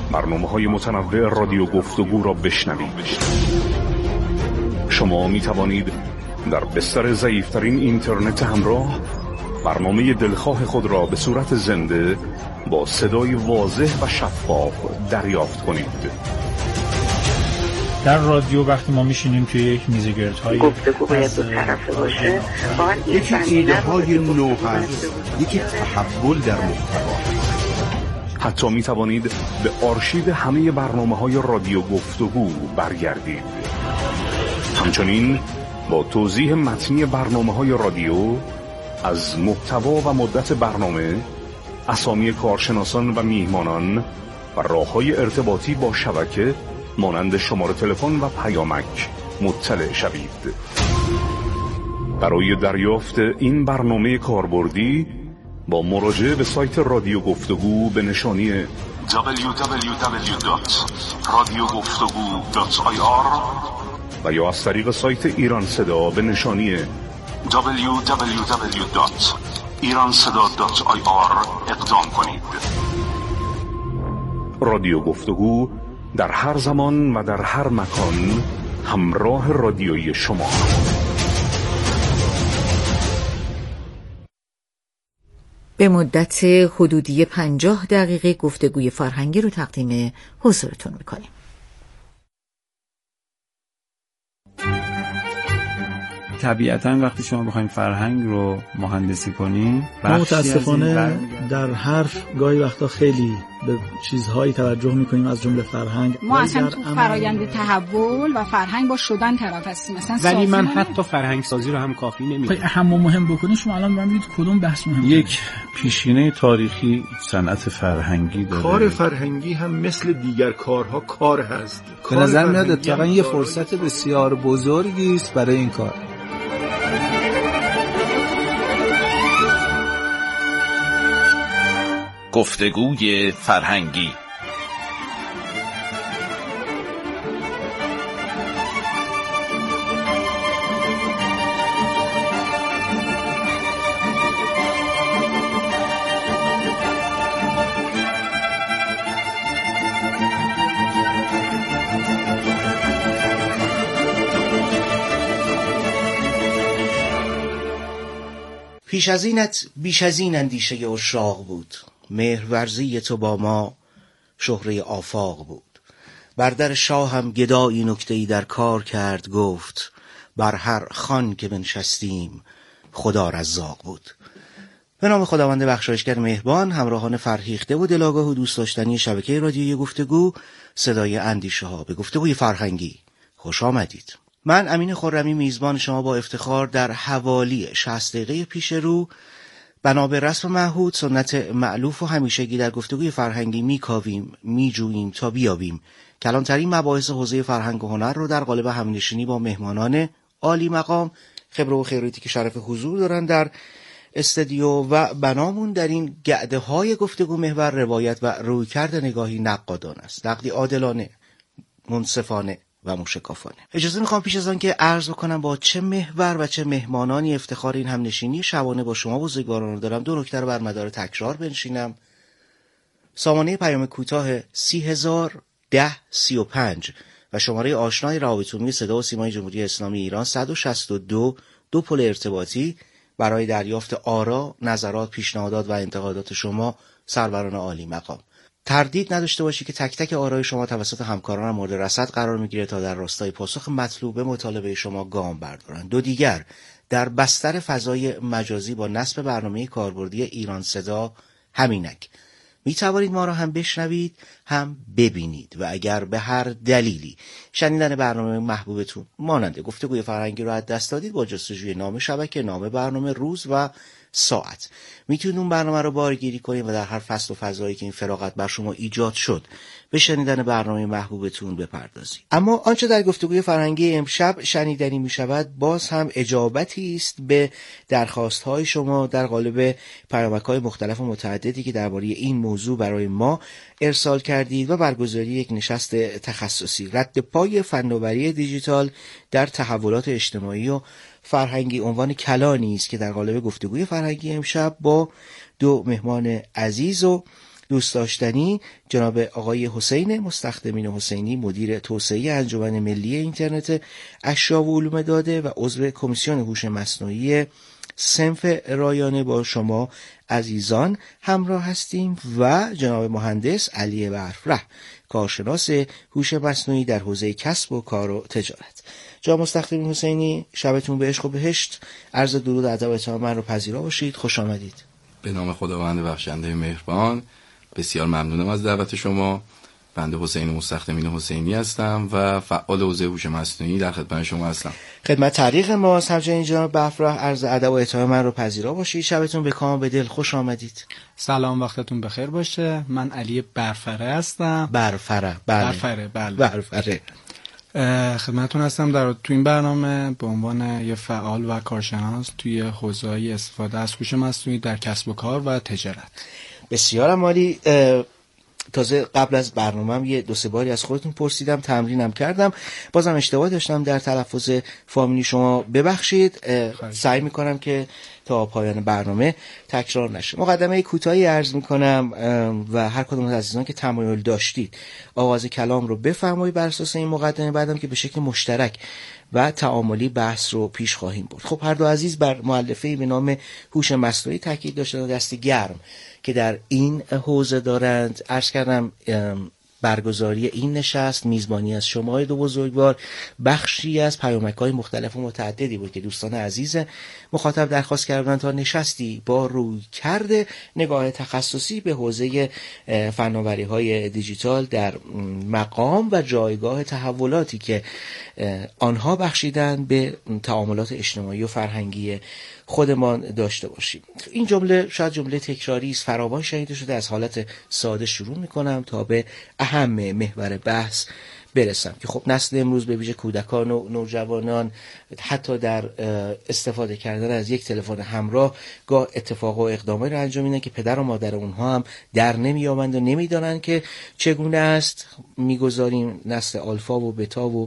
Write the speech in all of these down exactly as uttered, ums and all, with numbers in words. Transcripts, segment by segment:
برنامه‌های متنوع رادیو گفتگو را بشنوید. شما می توانید در بستر ضعیف‌ترین اینترنت همراه برنامه دلخواه خود را به صورت زنده با صدای واضح و شفاف دریافت کنید. در رادیو وقتی ما میشینیم توی یک میزگردهای گفتگو باید دو طرفه باشه، یکی ایده های نو هست، یکی تحول در محتوا. حتی می توانید به آرشیو همه برنامه‌های رادیو گفتگو برگردید. همچنین با توضیح متنی برنامه‌های رادیو از محتوا و مدت برنامه، اسامی کارشناسان و میهمانان و راه‌های ارتباطی با شبکه مانند شماره تلفن و پیامک مطلع شوید. برای دریافت این برنامه کاربردی با مراجعه به سایت رادیو گفتگو به نشانی دبلیو دبلیو دبلیو دات رادیو گفتگو دات آی آر و یا از طریق سایت ایران صدا به نشانی دبلیو دبلیو دبلیو دات ایران صدا دات آی آر اقدام کنید. رادیو گفتگو در هر زمان و در هر مکان همراه رادیویی شما. به مدت حدودی پنجاه دقیقه گفتگوی فرهنگی رو تقدیم حضورتون میکنیم. طبیعتاً وقتی شما بخواید فرهنگ رو مهندسی کنین، متاسفانه در حرف گاهی وقتا خیلی به چیزهایی توجه میکنیم از جمله فرهنگ. ما اصلا تو فرایند تحول و فرهنگ با شدن طرف هستیم. مثلا ولی من حتی فرهنگ سازی رو هم کافی نمیدونم. اهم و مهم بکنید شما الان من ببینید کدوم بحث مهمه. یک پیشینه تاریخی صنعت فرهنگی داره. کار فرهنگی هم مثل دیگر کارها کار هست. به نظر میاد اتفاقا یه فرصت بسیار بزرگی است برای این کار. گفتگوی فرهنگی. پیش از اینت بیش از این اندیشه اشراق بود، مهرورزی تو با ما شهره آفاق بود. بر در شاه هم گدایی نکته‌ای در کار کرد، گفت بر هر خان که بنشستیم خدا رزاق بود. به نام خداوند بخشایشگر مهربان، همراهان فرهیخته و دلاگاه و دوست داشتنی شبکه رادیویی گفتگو، صدای اندیشه ها به گفتگوی فرهنگی، خوش آمدید. من امین خرمی میزبان شما با افتخار در حوالی شصت دقیقه پیش رو بنا به رسم معهود، سنت مألوف و همیشگی در گفتگوی فرهنگی میکاویم، میجوییم تا بیابیم کلانترین مباحث حوزه فرهنگ و هنر رو در قالب همنشینی با مهمانان عالی مقام، خبره و خیراتی که شرف حضور دارن در استودیو و بنامون در این گعده های گفتگو محور روایت و رویکرد نگاهی نقادان است، نقدی عادلانه، منصفانه و موشکافانه. اجازه میخوام پیش از آن که عرض بکنم با چه محور و چه مهمانانی افتخار این همنشینی شبانه با شما بزرگواران رو دارم، دو نکته رو بر مدار تکرار بنشینم. سامانه پیام کوتاه سی هزار ده سی و پنج و شماره آشنای روابط عمومی صدا و سیمای جمهوری اسلامی ایران صد و شصت و دو، دو پل ارتباطی برای دریافت آرا، نظرات، پیشنهادات و انتقادات شما سروران عالی مقام. تردید نداشته باشی که تک تک آرای شما توسط همکاران مورد رصد قرار میگیره تا در راستای پاسخ مطلوب مطالبه شما گام بردارند. دو دیگر، در بستر فضای مجازی با نصب برنامه کاربردی ایران صدا همینک می توانید ما را هم بشنوید هم ببینید و اگر به هر دلیلی شنیدن برنامه محبوبتون مانند گفتگوی فرهنگی رو از دست دادید، با جستجوی نام شبکه، نام برنامه، روز و ساعت میتونید اون برنامه رو بارگیری کنید و در هر فصل و فضایی که این فراغت بر شما ایجاد شد به شنیدن برنامه محبوبتون بپردازید. اما آنچه در گفتگوی فرهنگی امشب شنیدنی میشود باز هم اجابتی است به درخواست‌های شما در قالب پیامک‌های مختلف و متعددی که درباره این موضوع برای ما ارسال کردید و برگزاری یک نشست تخصصی رد پای فناوری دیجیتال در تحولات اجتماعی و فرهنگی عنوان کلانی است که در قالب گفتگوی فرهنگی امشب با دو مهمان عزیز و دوست داشتنی جناب آقای حسین مستخدمین حسینی، مدیر توسعه انجمن ملی اینترنت اشیا و علوم داده و عضو کمیسیون هوش مصنوعی صنف رایانه، با شما عزیزان همراه هستیم و جناب مهندس علی برفره، کارشناس هوش مصنوعی در حوزه کسب و کار و تجارت. جناب مستخدمین حسینی، شبتون به عشق و بهشت. عرض درود و ادب و احترام من رو پذیرا باشید. خوش آمدید. به نام خداوند بخشنده مهربان، بسیار ممنونم از دعوت شما. بنده حسین مستخدمین حسینی هستم و فعال حوزه هوش مصنوعی در خدمت شما هستم. خدمت تعلیق ما همچنین جناب برفره، عرض ادب و احترام من رو پذیرا باشید. شبتون به کام به دل. خوش آمدید. سلام، وقتتون بخیر باشه. من علی برفره هستم. برفره بله. برفره بله. برفره. خدمتتون هستم در تو این برنامه به عنوان یه فعال و کارشناس توی حوزه‌های استفاده از هوش مصنوعی در کسب و کار و تجارت. بسیار عالی. تازه قبل از برنامه‌ام یه دو سه باری از خودتون پرسیدم، تمرینم کردم، بازم اشتباه داشتم در تلفظ فامیلی شما، ببخشید. سعی میکنم که تا پایان برنامه تکرار نشه. مقدمه کوتاهی عرض میکنم و هر کدوم از عزیزان که تمایل داشتید آغاز کلام رو بفرمایید بر اساس این مقدمه، بعدم که به شکل مشترک و تعاملی بحث رو پیش خواهیم برد. خب هر دو عزیز بر مؤلفه‌ای به نام هوش مصنوعی تاکید داشتن، دست گرم که در این حوزه دارند. عرض کردم برگزاری این نشست میزبانی از شما دو بزرگوار بخشی از پیامک‌های مختلف و متعددی بود که دوستان عزیز مخاطب درخواست کردند تا نشستی با روی کرده نگاه تخصصی به حوزه فناوری‌های دیجیتال در مقام و جایگاه تحولاتی که آنها بخشیدن به تعاملات اجتماعی و فرهنگی خودمان داشته باشیم. این جمله شاید جمله تکراری است، فراوان شنیده شده. از حالت ساده شروع میکنم تا به اهم محور بحث برسم که خب نسل امروز به ویژه کودکان و نوجوانان حتی در استفاده کردن از یک تلفن همراه گاه اتفاق و اقدامی رو انجام میدن که پدر و مادر اونها هم در نمیابند و نمیدانند که چگونه است. میگذاریم نسل آلفا و بتا و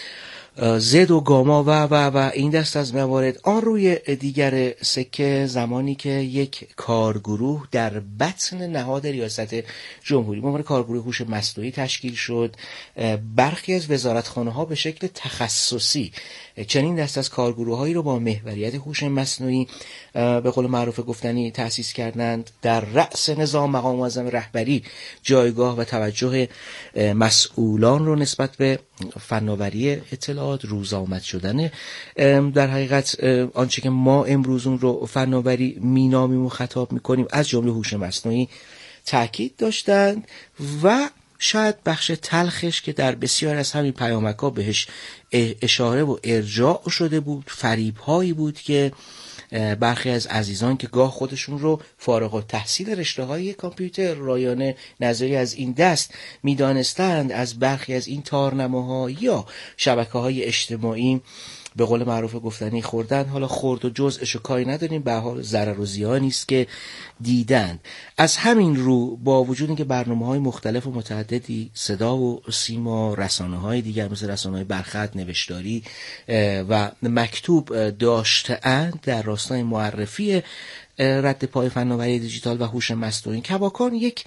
زد و گاما و و و این دست از موارد. آن روی دیگر سکه زمانی که یک کارگروه در بطن نهاد ریاست جمهوری به عنوان کارگروه هوش مصنوعی تشکیل شد، برخی از وزارتخانه ها به شکل تخصصی چنین دست از کارگروه هایی رو با محوریت هوش مصنوعی به قول معروف گفتنی تأسیس کردند. در رأس نظام مقام معظم رهبری جایگاه و توجه مسئولان رو نسبت به فناوری اطلاعات، روز آمد شدن در حقیقت آنچه که ما امروز اون رو فناوری مینامیم و خطاب میکنیم از جمله هوش مصنوعی تأکید داشتند و شاید بخش تلخش که در بسیار از همین پیامک‌ها بهش اشاره و ارجاع شده بود، فریب‌هایی بود که برخی از عزیزان که گاه خودشون رو فارغ التحصیل رشته‌های کامپیوتر رایانه نظری از این دست می‌دانستند، از برخی از این تارنماها یا شبکه‌های اجتماعی به قول معروف گفتنی خوردن. حالا خورد و جزءشو کاری نداریم، به حال ضرر و زیانی است که دیدند. از همین رو با وجود اینکه برنامه‌های مختلف و متعددی صدا و سیما، رسانه‌های دیگر مثل رسانه‌های برخط، نوشتاری و مکتوب داشته‌اند در راستای معرفی رد پای فناوری دیجیتال و هوش مصنوعی، کماکان یک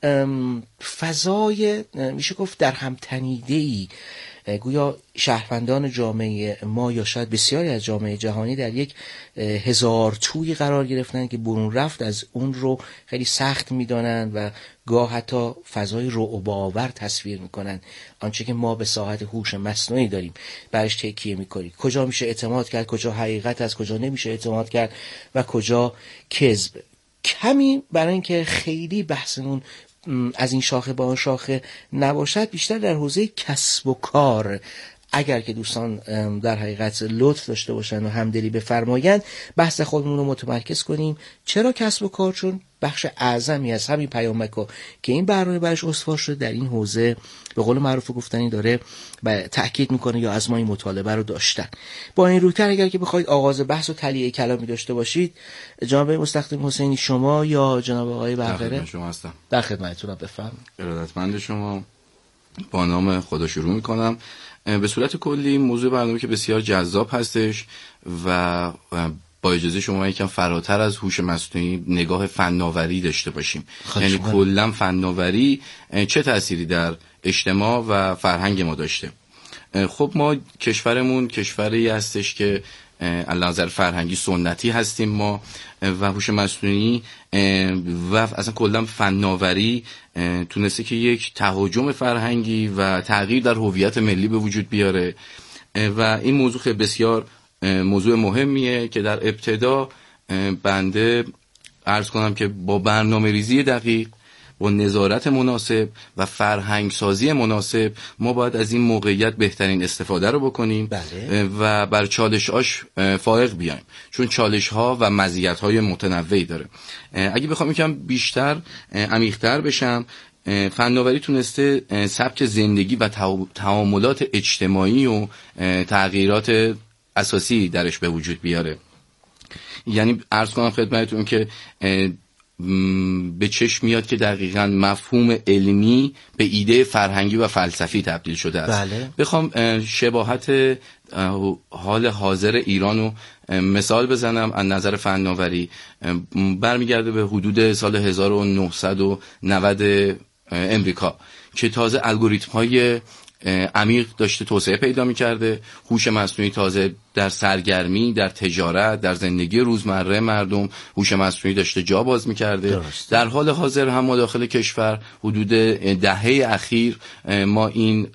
فضای میشه گفت در هم تنیده‌ای، گویا شهروندان جامعه ما یا شاید بسیاری از جامعه جهانی در یک هزار تویی قرار گرفتن که برون رفت از اون رو خیلی سخت میدانند و گاه حتی فضای رعب آور تصویر میکنن. آنچه که ما به ساحت هوش مصنوعی داریم برش تکیه میکنیم، کجا میشه اعتماد کرد، کجا حقیقت است، کجا نمیشه اعتماد کرد و کجا کذب. کمی برای اینکه خیلی بحثمون از این شاخه با آن شاخه نباشد، بیشتر در حوزه کسب و کار اگر که دوستان در حقیقت لطف داشته باشن و همدلی بفرمایند بحث خودمون رو متمرکز کنیم. چرا کسب و کار؟ چون بخش اعظمی از همین پیامک‌ها که این برنامه برش استوار شده در این حوزه به قول معروف گفتنی داره تأکید میکنه یا از ما این مطالبه رو داشتن. با این رویکرد اگر که بخواید آغاز بحث و تلیه کلامی داشته باشید، جناب مستخدم حسینی شما یا جناب آقای برقره؟ در خدمت شما هستم. در خدمتتونم، بفرمایید. ارادتمند شما. با نام خدا شروع میکنم. به صورت کلی موضوع برنامه که بسیار جذاب هستش و با اجازه شما یکم فراتر از هوش مصنوعی نگاه فناوری داشته باشیم. خواهش یعنی کنم. کلا فناوری چه تأثیری در اجتماع و فرهنگ ما داشته؟ خب ما کشورمون کشوری هستش که از نظر فرهنگی سنتی هستیم ما و هوش مصنوعی و اصلا کلا فناوری تونسته که یک تهاجم فرهنگی و تغییر در هویت ملی به وجود بیاره و این موضوع خیلی بسیار موضوع مهمیه که در ابتدا بنده عرض کنم که با برنامه ریزی دقیق، با نظارت مناسب و فرهنگ سازی مناسب ما باید از این موقعیت بهترین استفاده رو بکنیم. بله. و بر چالش‌هاش فائق بیایم، چون چالش‌ها و مزیت‌های متنوعی داره. اگه بخوام یکم بیشتر عمیق‌تر بشم، فناوری تونسته سبک زندگی و تعاملات اجتماعی و تغییرات اساسی درش به وجود بیاره. یعنی عرض کنم خدمتتون که به چشم میاد که دقیقاً مفهوم علمی به ایده فرهنگی و فلسفی تبدیل شده است. بله. بخوام شباهت حال حاضر ایران رو مثال بزنم از نظر فناوری، برمیگرده به حدود سال هزار و نهصد و نود امریکا که تازه الگوریتم‌های عمیق داشته توسعه پیدا می‌کرده. هوش مصنوعی تازه در سرگرمی، در تجارت، در زندگی روزمره مردم هوش مصنوعی داشته جا باز می‌کرده. در حال حاضر هم ما داخل کشور حدود دهه اخیر ما این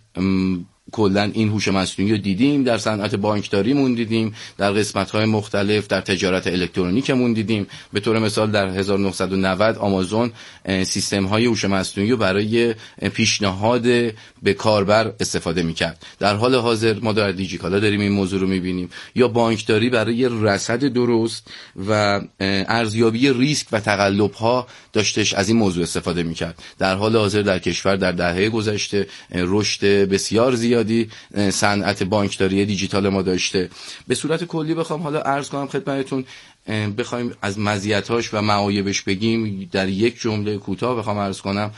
کلا این هوش مصنوعی رو دیدیم، در صنعت بانکداریمون دیدیم، در قسمت‌های مختلف در تجارت الکترونیکمون دیدیم. به طور مثال در هزار و نهصد و نود آمازون سیستم‌های هوش مصنوعی رو برای پیشنهاد به کاربر استفاده می‌کرد. در حال حاضر ما در دیجیکالا داریم این موضوع رو می‌بینیم. یا بانکداری برای رصد درست و ارزیابی ریسک و تقلب‌ها داشتش از این موضوع استفاده می‌کرد. در حال حاضر در کشور در دهه گذشته رشد بسیار زیاد صنعت بانکداری دیجیتال ما داشته. به صورت کلی بخوام حالا عرض کنم خدمتتون، بخوایم از مزیتاش و معایبش بگیم در یک جمله کوتاه بخوام عرض کنم،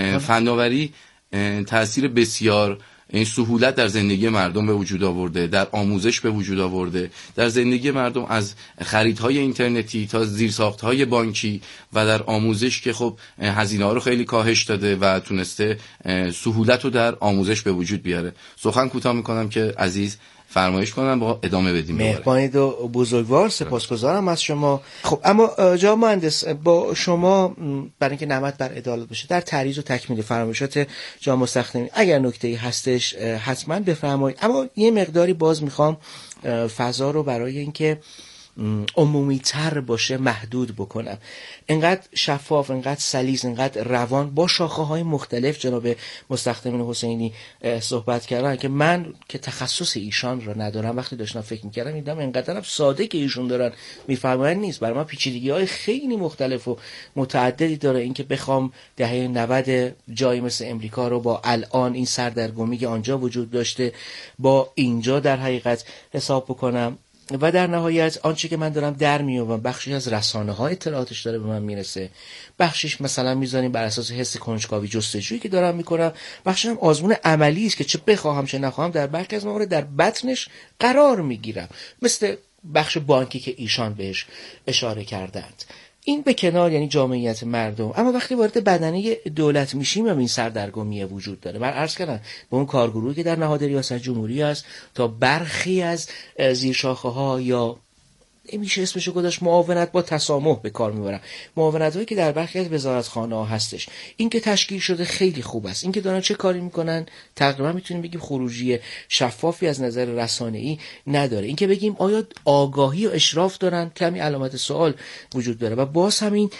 فناوری تأثیر بسیار این سهولت در زندگی مردم به وجود آورده، در آموزش به وجود آورده، در زندگی مردم از خریدهای اینترنتی تا زیرساختهای بانکی و در آموزش که خب هزینه‌ها رو خیلی کاهش داده و تونسته سهولت رو در آموزش به وجود بیاره. سخن کوتاه میکنم که عزیز فرمایش کنم با ادامه بدیم. مهربانید و بزرگوار، سپاسگزارم از شما. خب اما جناب مهندس، با شما برای اینکه نمد بر عدالت بشه در تعریض و تکمیل فرمایشات جناب مستخدمی اگر نکته‌ای هستش حتما بفرمایید، اما یه مقداری باز میخوام فضا رو برای اینکه عمومی تر باشه محدود بکنم. انقدر شفاف، انقدر سلیس، انقدر روان با شاخه های مختلف جناب مستخدمین حسینی صحبت کردن که من که تخصص ایشان رو ندارم وقتی داشتم فکر میکردم دیدم انقدرم ساده که ایشون دارن میفرمایند نیست. برای من پیچیدگی های خیلی مختلف و متعددی داره. اینکه بخوام دهه نود جایی مثل امریکا رو با الان این سردرگمی که آنجا وجود داشته با اینجا در حقیقت حساب بکنم و در نهایت آنچه که من دارم در میابم بخشی از رسانه ها اطلاعاتش داره به من میرسه، بخشیش مثلا میذاریم بر اساس حس کنجکاوی جستجویی که دارم میکنم، بخشی هم آزمون عملی است که چه بخواهم چه نخواهم در برخی از موارد در بطنش قرار میگیرم، مثل بخش بانکی که ایشان بهش اشاره کردند. این به کنار یعنی جامعیت مردم. اما وقتی وارد بدنه دولت میشیم و این سردرگمی وجود داره. من عرض کردم به اون کارگروهی که در نهاد ریاست جمهوری است تا برخی از زیرشاخه ها یا میشه اسمشو گذاشت معاونت با تسامح به کار میبرن، معاونت هایی که در برخی از وزارتخانه ها هستش. این که تشکیل شده خیلی خوب است. این که دارن چه کاری میکنن تقریبا میتونیم بگیم خروجی شفافی از نظر رسانه‌ای نداره. این که بگیم آیا آگاهی و اشراف دارن کمی علامت سوال وجود داره و باز همین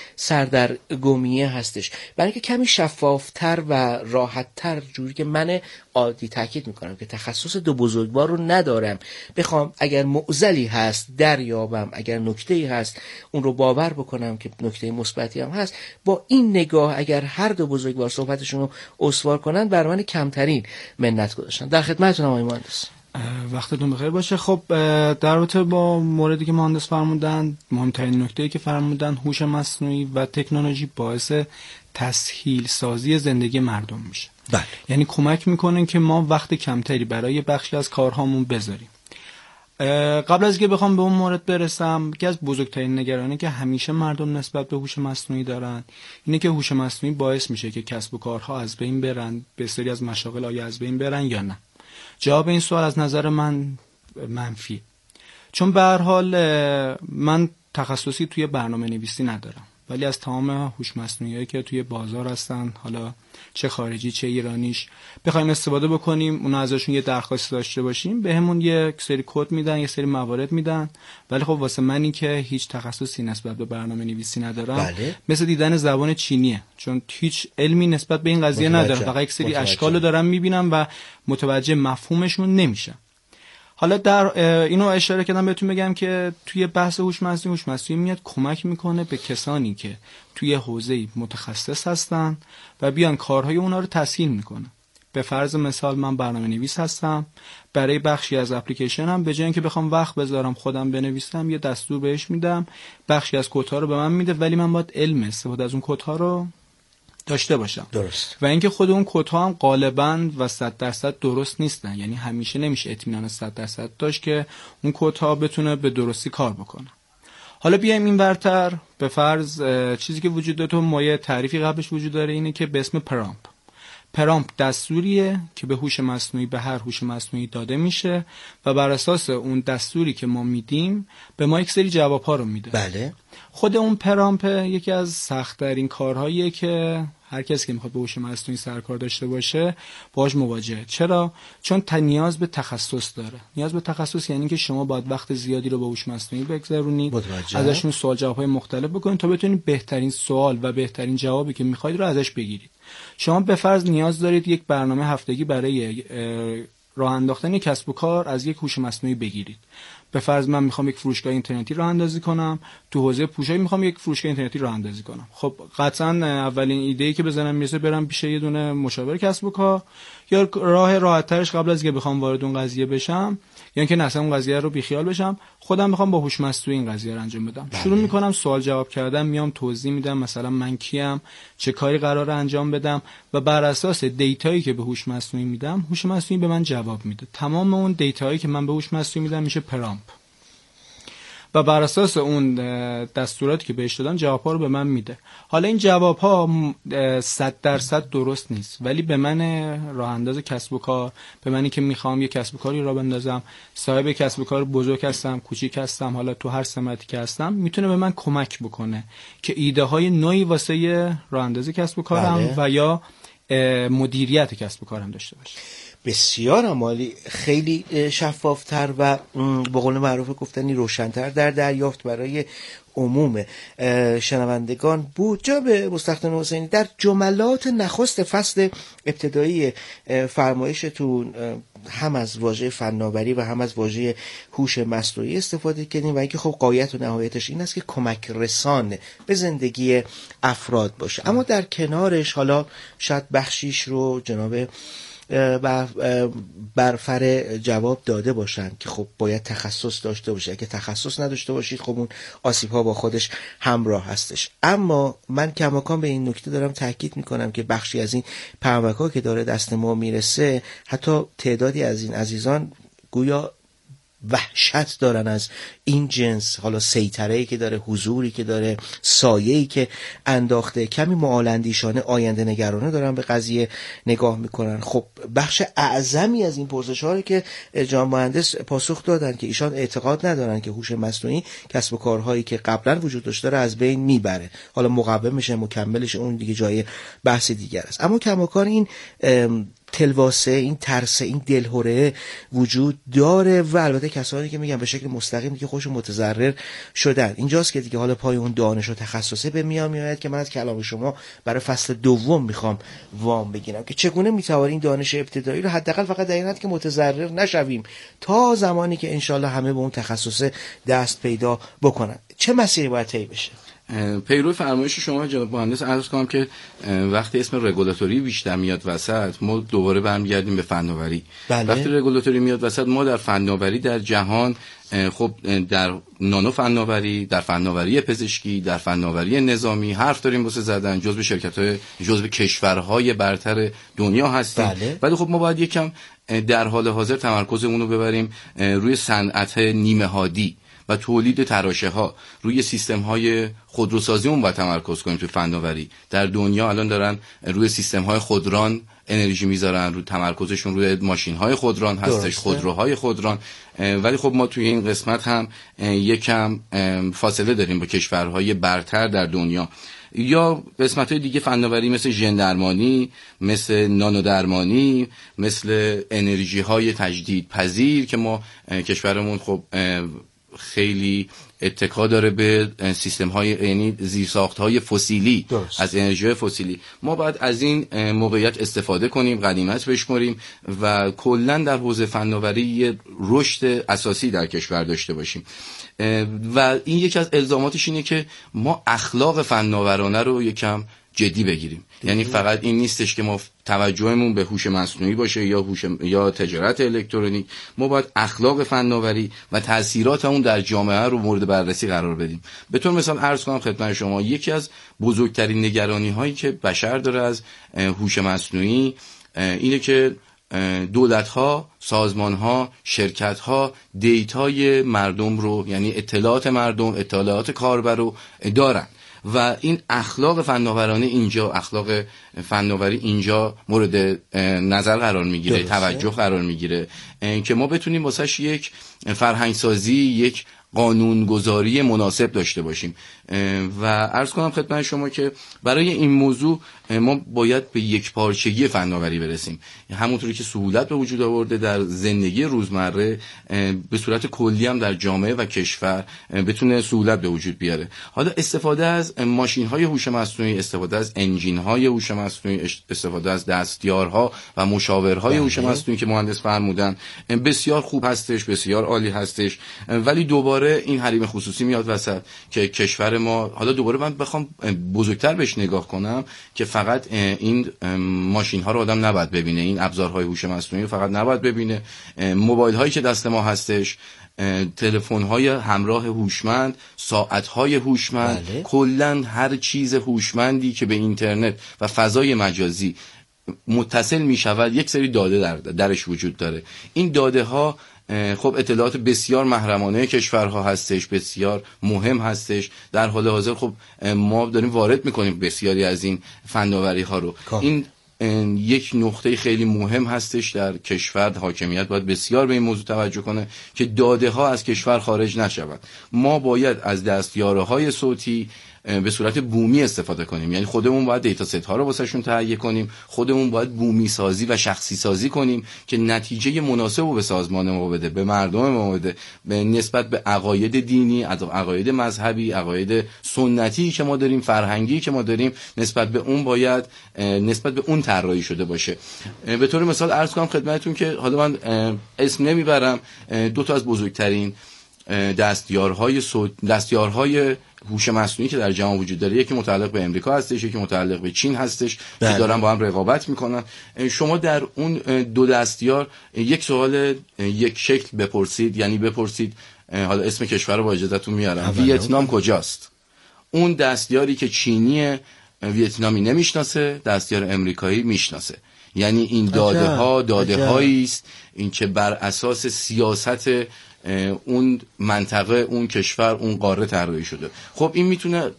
سردرگمیه هستش. برای اینکه کمی شفافتر و راحتتر، جوری که من عادی تاکید میکنم که تخصص دو بزرگوار رو ندارم، بخوام اگر معضلی هست دریابم، اگر نکته‌ای هست اون رو باور بکنم که نکته مثبتی هم هست، با این نگاه اگر هر دو بزرگوار صحبتشون رو استوار کنن بر من کمترین منت گذاشتن. در خدمتتونم آقای مهندس. وقتتون بخیر باشه. خب در رابطه با موردی که مهندس فرمودن، مهمترین نکته‌ای که فرمودن هوش مصنوعی و تکنولوژی باعث تسهیل سازی زندگی مردم میشه. بله. یعنی کمک میکنه که ما وقت کمتری برای بخشی از کارهامون بذاریم. قبل از که بخوام به اون مورد برسم، یکی از بزرگترین نگرانی که همیشه مردم نسبت به هوش مصنوعی دارن اینه که هوش مصنوعی باعث میشه که کسب و کارها از بین برن، به سری از مشاغل آیا از بین برن یا نه. جواب این سوال از نظر من منفی، چون به هر حال من تخصصی توی برنامه نویسی ندارم، ولی از تمام هوش مصنوعی‌هایی که توی بازار هستن، حالا چه خارجی چه ایرانیش، بخوایم استفاده بکنیم، اونا ازشون یه درخواست داشته باشیم، بهمون یک سری کد میدن، یه سری موارد میدن. ولی خب واسه منی که هیچ تخصصی نسبت به برنامه نویسی ندارم، بله. مثل دیدن زبان چینیه، چون هیچ علمی نسبت به این قضیه ندارم، فقط یک سری اشکال رو دارم میبینم و متوجه مفهومشون نمیشم. حالا در اینو اشاره کردم بهتون بگم که توی بحث هوش مصنوعی، هوش مصنوعی میاد کمک میکنه به کسانی که توی حوزه متخصص هستن و بیان کارهای اونا رو تسهیل میکنه. به فرض مثال من برنامه نویس هستم، برای بخشی از اپلیکیشنم به جای اینکه بخوام وقت بذارم خودم بنویسم، یه دستور بهش میدم، بخشی از کدها رو به من میده، ولی من باید علم استفاده از اون کدها رو داشته باشم. درست. و اینکه خود اون کدها هم غالباً و صد درصد درست نیستن، یعنی همیشه نمیشه اطمینان صد درصد داشت که اون کدها بتونه به درستی کار بکنه. حالا بیایم این ورتر، به فرض چیزی که وجود داره، تو مایه تعریفی قبلش وجود داره، اینه که به اسم پرامپ. پرامپ دستوریه که به هوش مصنوعی، به هر هوش مصنوعی داده میشه و بر اساس اون دستوری که ما میدیم به ما یک سری جواب‌ها رو میده. بله. خود اون پرامپ یکی از سخت‌ترین کارهاییه که هر کسی که میخواد به هوش مصنوعی سرکار داشته باشه باهاش مواجهه. چرا؟ چون تا نیاز به تخصص داره. نیاز به تخصص یعنی که شما باید وقت زیادی رو به هوش مصنوعی بگذرونید، ازشون سوال جواب‌های مختلف بکنید تا بتونید بهترین سوال و بهترین جوابی که میخواید رو ازش بگیرید. شما به فرض نیاز دارید یک برنامه هفتگی برای راه انداختن کسب و کار از یک هوش مصنوعی بگیرید. به فرض من میخوام یک فروشگاه اینترنتی راه اندازی کنم، تو حوزه پوشاک میخوام یک فروشگاه اینترنتی راه اندازی کنم. خب قطعا اولین ایده‌ای که بزنم میرسه برم پیش یه دونه مشاور کسب و کار، یا راه راحت ترش قبل از اینکه بخوام وارد اون قضیه بشم، یعنی که اصلا اون قضیه رو بیخیال بشم، خودم میخوام با هوش مصنوعی این قضیه رو انجام بدم. بله. شروع میکنم سوال جواب کردن، میام توضیح میدم مثلا من کیم، چه کاری قراره انجام بدم و بر اساس دیتایی که به هوش مصنوعی میدم، هوش مصنوعی به من جواب میده. تمام اون دیتایی که من به هوش مصنوعی میدم میشه پرامپ و بر اساس اون دستوراتی که بهش دادم جواب‌ها رو به من میده. حالا این جواب‌ها صد درصد درست نیست، ولی به من راه انداز کسب و کار، به منی که میخوام یه کسب و کاری راه بندازم، صاحب کسب و کار بزرگ هستم، کوچیک هستم، حالا تو هر سمتی که هستم، میتونه به من کمک بکنه که ایده های نوعی واسه راه انداز کسب و کارم بله. و یا مدیریت کسب و کارم داشته باشه. بسیار عالی، خیلی شفافتر و به قول معروف گفتنی روشن‌تر در دریافت برای عموم شنوندگان بود. جناب مستخدم حسینی، در جملات نخست فصل ابتدایی فرمایشتون هم از واژه فناوری و هم از واژه هوش مصنوعی استفاده کردیم و اینکه خب غایت و نهایتش این است که کمک رسان به زندگی افراد باشه. اما در کنارش حالا شاید بخشیش رو جناب برفر جواب داده باشن که خب باید تخصص داشته باشه، اگه تخصص نداشته باشید خب اون آسیب ها با خودش همراه هستش. اما من کماکان به این نکته دارم تاکید میکنم که بخشی از این پیامک ها که داره دست ما میرسه، حتی تعدادی از این عزیزان گویا وحشت دارن از این جنس، حالا سیطره‌ای که داره، حضوری که داره، سایه‌ای که انداخته، کمی معالندیشانه، آینده نگرانه دارن به قضیه نگاه میکنن. خب بخش اعظمی از این پرسش‌ها که جناب مهندس پاسخ دادن که ایشان اعتقاد ندارن که هوش مصنوعی کسب و کارهایی که قبلا وجود داشته رو از بین میبره. حالا مقومش مکملش اون دیگه جای بحث دیگر است. اما کماکان این تلواسه، این ترس، این دلهوره وجود داره و البته کسانی که میگن به شکل مستقیم که خودشون متضرر شدن. اینجاست که دیگه حالا پای اون دانش و تخصصه به میان میاد که من از کلام شما برای فصل دوم میخوام وام بگیرم که چگونه میتوانیم دانش ابتدایی رو حداقل فقط در این حد که متضرر نشویم تا زمانی که انشالله همه به اون تخصصه دست پیدا بکنن. چه مسیری باید طی بشه؟ پیرو فرمایش شما جناب مهندس عرض کنم که وقتی اسم رگولاتوری بیشتر میاد وسط ما دوباره برمیگردیم به فناوری. بله. وقتی رگولاتوری میاد وسط ما در فناوری در جهان خب در نانو فناوری، در فناوری پزشکی، در فناوری نظامی حرف داریم واسه زدن، جزو شرکت‌های جزو کشورهای برتر دنیا هستیم. بله. ولی خب ما باید یکم در حال حاضر تمرکزمون رو ببریم روی صنعت نیمه هادی و تولید تراشه ها، روی سیستم های خودروسازی اون باید تمرکز کنیم. تو فناوری در دنیا الان دارن روی سیستم های خودران انرژی میذارن، روی تمرکزشون روی ماشین های خودران هستش، خودروهای خودران. ولی خب ما توی این قسمت هم یکم فاصله داریم با کشورهای برتر در دنیا. یا قسمت‌های دیگه فناوری مثل ژن درمانی، مثل نانو درمانی، مثل انرژی های تجدید پذیر که ما کشورمون خب خیلی اتکا داره به سیستم های یعنی زیرساخت های فسیلی. درست. از انرژی های فسیلی ما باید از این موقعیت استفاده کنیم، غنیمت بشمریم و کلا در حوزه فناوری یه رشد اساسی در کشور داشته باشیم. و این یکی از الزاماتش اینه که ما اخلاق فناورانه رو یکم جدی بگیریم. یعنی فقط این نیستش که ما توجهمون به هوش مصنوعی باشه یا هوش یا تجارت الکترونیک، ما باید اخلاق فناوری و تاثیرات اون در جامعه رو مورد بررسی قرار بدیم. به طور مثال عرض کنم خدمت شما یکی از بزرگترین نگرانی هایی که بشر داره از هوش مصنوعی اینه که دولت‌ها، سازمان‌ها، شرکت‌ها دیتای مردم رو یعنی اطلاعات مردم، اطلاعات کاربر رو دارن و این اخلاق فناورانه اینجا اخلاق فناوری اینجا مورد نظر قرار میگیره، توجه قرار میگیره که ما بتونیم واسش یک فرهنگ سازی، یک قانونگذاری مناسب داشته باشیم. و عرض کنم خدمت شما که برای این موضوع ما باید به یک پارچگی فناوری برسیم. همونطوری که سهولت به وجود آورده در زندگی روزمره، به صورت کلی هم در جامعه و کشور بتونه سهولت به وجود بیاره. حالا استفاده از ماشین‌های هوش مصنوعی، استفاده از انجین‌های هوش مصنوعی، استفاده از دستیارها و مشاورهای هوش مصنوعی که مهندس فرمودن بسیار خوب هستش، بسیار عالی هستش. ولی دوباره این حریم خصوصی میاد وسط که کشور ما، حالا دوباره من بخوام بزرگتر بهش نگاه کنم که فقط این ماشین ها رو آدم نباید ببینه، این ابزارهای هوش مصنوعی رو فقط نباید ببینه، موبایل هایی که دست ما هستش، تلفن های همراه هوشمند، ساعت های هوشمند، بله. کلا هر چیز هوشمندی که به اینترنت و فضای مجازی متصل می شود یک سری داده در درش وجود داره. این داده ها خب اطلاعات بسیار محرمانه کشورها هستش، بسیار مهم هستش. در حال حاضر خب ما داریم وارد میکنیم بسیاری از این فناوری ها رو. این یک نقطه خیلی مهم هستش در کشور. حاکمیت باید بسیار به این موضوع توجه کنه که داده ها از کشور خارج نشود. ما باید از دستیاره های صوتی به صورت بومی استفاده کنیم، یعنی خودمون باید دیتا ست ها رو واسهشون تهیه کنیم، خودمون باید بومی سازی و شخصی سازی کنیم که نتیجه مناسب رو به سازمان ما بده، به مردم ما بده، به نسبت به عقاید دینی، عقاید مذهبی، عقاید سنتی که ما داریم، فرهنگی که ما داریم، نسبت به اون باید نسبت به اون طراحی شده باشه. به طور مثال عرض کنم خدمتتون که حالا من اسم نمیبرم، دو تا از بزرگترین دستیارهای صوت دستیارهای هوش مصنوعی که در جهان وجود داره، یکی متعلق به امریکا هستش، یکی متعلق به چین هستش بله. که دارن با هم رقابت میکنن. شما در اون دو دستیار یک سوال یک شکل بپرسید، یعنی بپرسید حالا اسم کشور رو با اجازهتون میارم، ویتنام کجاست؟ اون دستیاری که چینی ویتنامی نمیشناسه، دستیار امریکایی میشناسه. یعنی این داده ها داده هایی است این که بر اساس سیاست اون منطقه، اون کشور، اون قاره طراحی شده. خب این میتونه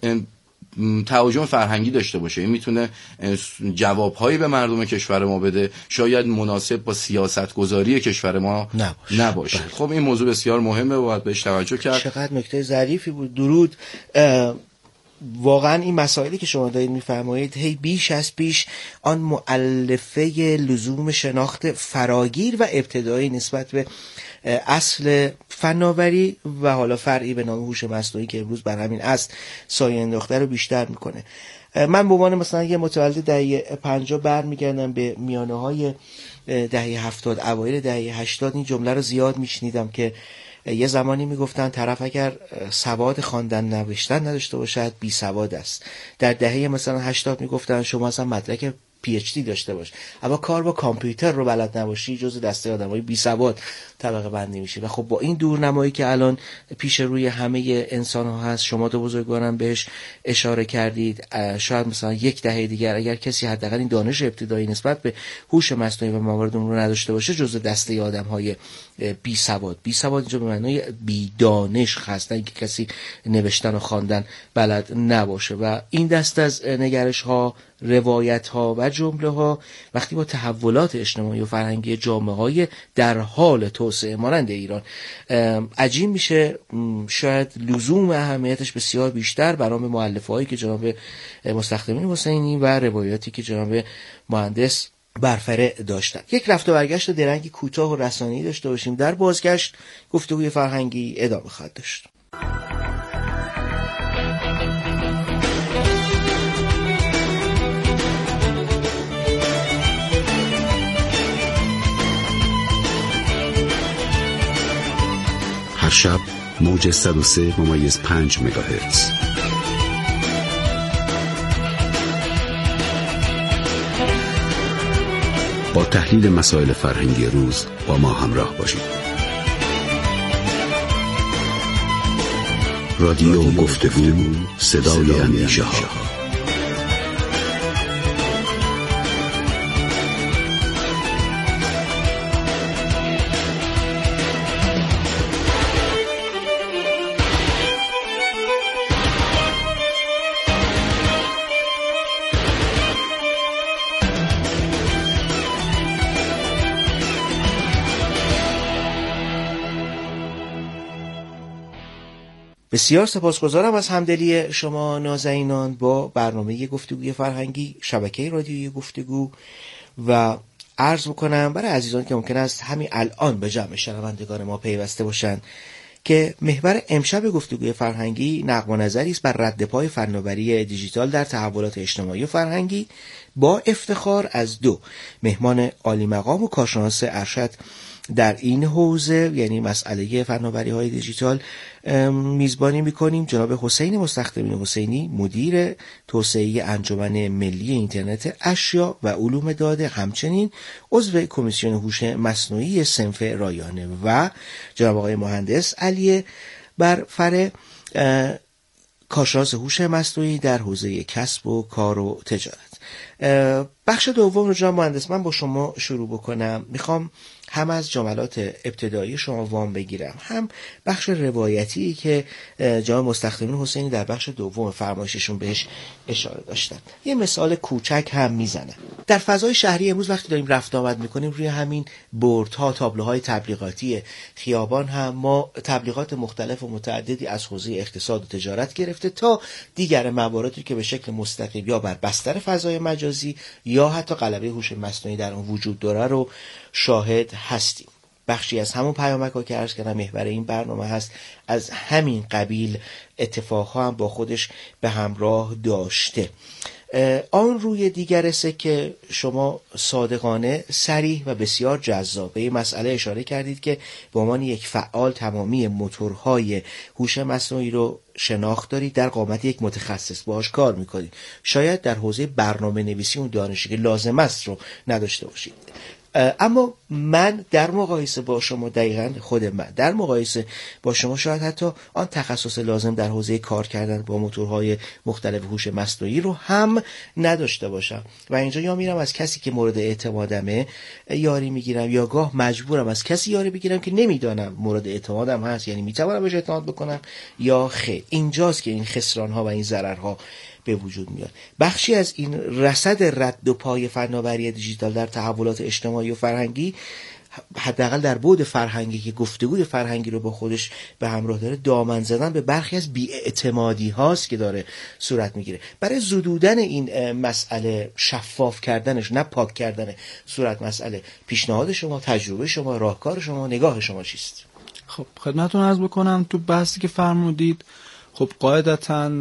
تهاجم فرهنگی داشته باشه، این میتونه جوابهایی به مردم کشور ما بده، شاید مناسب با سیاست گذاری کشور ما نباشه, نباشه. خب این موضوع بسیار مهمه و باید بهش توجه کرد. چقدر نکته ظریفی بود. درود. واقعا این مسائلی که شما دارید میفرمایید هی بیش از پیش آن مؤلفه لزوم شناخت فراگیر و ابتدایی نسبت به اصل فناوری و حالا فرعی به نام هوش مصنوعی که امروز بر همین اصل سایه انداخته رو بیشتر میکنه. من به عنوان مثلا یه متولد دهه پنجاه برمیگردم به میانه های دهه هفتاد، اوایل دهه هشتاد، این جمله رو زیاد میشنیدم که یه زمانی میگفتن طرف اگر سواد خواندن نوشتن نداشته باشد بی سواد است. در دهه مثلا هشتاد میگفتن شما اصلا مدرک پی اچ دی داشته باش اما کار با کامپیوتر رو بلد نباشی جزو دسته آدمای بی سواد طبقه بندی میشه. و خب با این دورنمایی که الان پیش روی همه انسان ها هست، شما دو بزرگوارم بهش اشاره کردید، شاید مثلا یک دهه دیگر اگر کسی حداقل این دانش ابتدایی نسبت به هوش مصنوعی و موارد اون رو نداشته باشه جزو دسته آدم های بی سواد. بی سواد اینجا به معنای بی دانش هست، نه اینکه کسی نوشتن و خواندن بلد نباشه. و این دست از نگرش ها، روایت ها و جمله ها وقتی با تحولات اجتماعی و فرهنگی جامعه های در حال توسعه مانند ایران عجیب میشه، شاید لزوم اهمیتش بسیار بیشتر برام مؤلفه هایی که جناب مستخدمین حسینی و روایاتی که جناب مهندس برفره داشتن. یک رفت و برگشت درنگی کوتاه و رسانه‌ای داشته باشیم. در بازگشت گفتگوی فرهنگی ادامه خواهد داشت. هر شب موج صد و سه ممیز پنج مگاهرتز. با تحلیل مسائل فرهنگی روز با ما همراه باشید. رادیو گفتگو، صدای اندیشه ها. بسیار سپاسگزارم از همدلی شما نازنینان با برنامه گفتگوی فرهنگی شبکه رادیویی گفتگو و عرض بکنم برای عزیزان که ممکن است همین الان به جمع شنوندگان ما پیوسته باشند که محور امشب گفتگوی فرهنگی نقد و نظری است بر رد پای فناوری دیجیتال در تحولات اجتماعی و فرهنگی با افتخار از دو مهمان عالی مقام و کارشناس ارشد در این حوزه، یعنی مسئله فناوری های دیجیتال، میزبانی میکنیم. جناب حسین مستخدمین حسینی، مدیر توسعه انجمن ملی اینترنت اشیا و علوم داده، همچنین عضو کمیسیون هوش مصنوعی صنف رایانه، و جناب آقای مهندس علی برفره، کارشناس هوش مصنوعی در حوزه کسب و کار و تجارت. بخش دوم رو جناب مهندس من با شما شروع بکنم. میخوام هم از جملات ابتدایی شما وام بگیرم، هم بخش روایتی که جناب مستخدمین حسینی در بخش دوم فرمایششون بهش اشاره داشتن. یه مثال کوچک هم میزنم. در فضای شهری امروز وقتی داریم رفت آمد میکنیم روی همین بوردها، تابلوهای تبلیغاتی خیابان هم ما تبلیغات مختلف و متعددی از حوزه اقتصاد و تجارت گرفته تا دیگر مواردی که به شکل مستقیم یا بر بستر فضای مجازی یا حتی غلبه هوش مصنوعی در اون وجود داره رو شاهد هستیم. بخشی از همون پیامک‌ها که عرض کردم محور این برنامه هست از همین قبیل اتفاقها هم با خودش به همراه داشته. آن روی دیگر سکه شما صادقانه، صریح و بسیار جذاب به این مسئله اشاره کردید که به عنوان یک فعال تمامی موتورهای هوش مصنوعی رو شناخت دارید، در قامت یک متخصص باهاش کار میکنید. شاید در حوزه برنامه نویسی اون دانشی که لازم است رو نداشته باشید. اما من در مقایسه با شما، دقیقاً خود من در مقایسه با شما شاید حتی آن تخصص لازم در حوزه کار کردن با موتورهای مختلف هوش مصنوعی رو هم نداشته باشم و اینجا یا میرم از کسی که مورد اعتمادمه یاری میگیرم یا گاه مجبورم از کسی یاری بگیرم که نمیدانم مورد اعتمادم هست، یعنی میتوانم بهش اعتماد بکنم یا خیر. اینجاست که این خسرانها و این ضررها به وجود میاد. بخشی از این رصد رد و پای فناوری دیجیتال در تحولات اجتماعی و فرهنگی، حداقل در بعد فرهنگی که گفتگوی فرهنگی رو با خودش به همراه داره، دامن زدن به برخی از بی‌اعتمادی هاست که داره صورت میگیره. برای زدودن این مسئله، شفاف کردنش نه پاک کردن صورت مسئله، پیشنهاد شما، تجربه شما، راهکار شما، نگاه شما چیست؟ خب خدمتتون عرض بکنم تو بحثی که فرمودید، خب قاعدتاً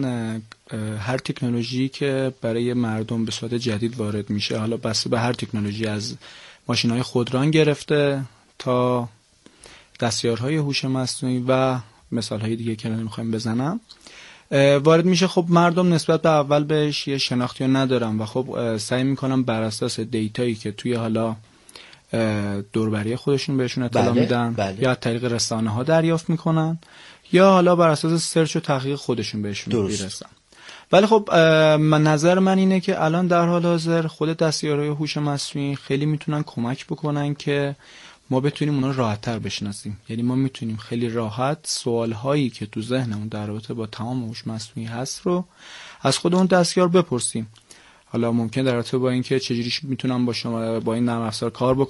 هر تکنولوژی که برای مردم به صورت جدید وارد میشه، حالا بسته به هر تکنولوژی، از ماشین‌های خودران گرفته تا دستیارهای هوش مصنوعی و مثالهای دیگه که نمیخوایم بزنم وارد میشه. خب مردم نسبت به اول بهش یه شناختی رو ندارن و خب سعی میکنن بر اساس دیتایی که توی حالا دوربری خودشون بهشون اطلاع بله، میدن بله. یا طریق رسانه ها دریافت میکنن یا حالا بر اساس سرچ و تحقیق خودشون بهشون میرسن. ولی خب من نظر من اینه که الان در حال حاضر خود دستیارهای هوش مصنوعی خیلی میتونن کمک بکنن که ما بتونیم اونا راحت‌تر بشناسیم. یعنی ما میتونیم خیلی راحت سوالهایی که تو ذهنمون در رابطه با تمام هوش مصنوعی هست رو از خود اون دستیار بپرسیم. حالا ممکن در رابطه با اینکه چجوری میتونم با شما با این نرم افزار کار بکنم